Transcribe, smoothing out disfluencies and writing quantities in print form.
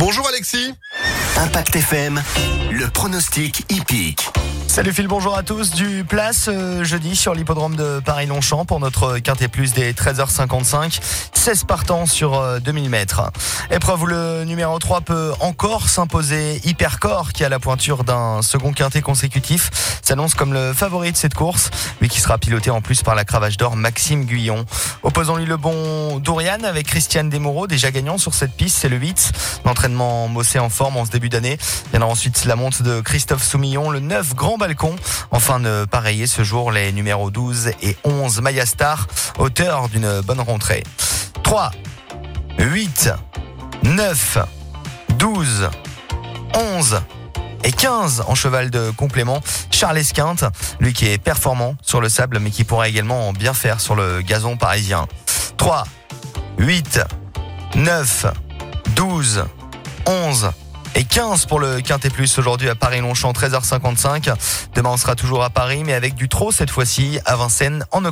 Bonjour Alexis. Impact FM, le pronostic hippique. Salut Phil, bonjour à tous. Du place jeudi sur l'hippodrome de Paris-Longchamp pour notre Quintet Plus des 13h55. 16 partants sur 2000 mètres. Épreuve où le numéro 3 peut encore s'imposer. Hypercore, qui a la pointure d'un second quintet consécutif, s'annonce comme le favori de cette course. Lui qui sera piloté en plus par la cravache d'or Maxime Guyon. Opposons-lui le bon Dourian avec Christiane Desmoureaux, déjà gagnant sur cette piste, c'est le 8. L'entraînement Mossé en forme en ce début d'année. Viendra ensuite la monte de Christophe Soumillon, le 9 Grand Balcon. Enfin de pareiller ce jour les numéros 12 et 11 Maya Star, auteur d'une bonne rentrée. 3, 8, 9, 12, 11 et 15 en cheval de complément. Charles Esquinte, lui qui est performant sur le sable mais qui pourra également bien faire sur le gazon parisien. 3, 8, 9, 12, 11 et 15 pour le Quintet Plus aujourd'hui à Paris-Longchamp, 13h55. Demain on sera toujours à Paris mais avec du trot cette fois-ci à Vincennes en octobre.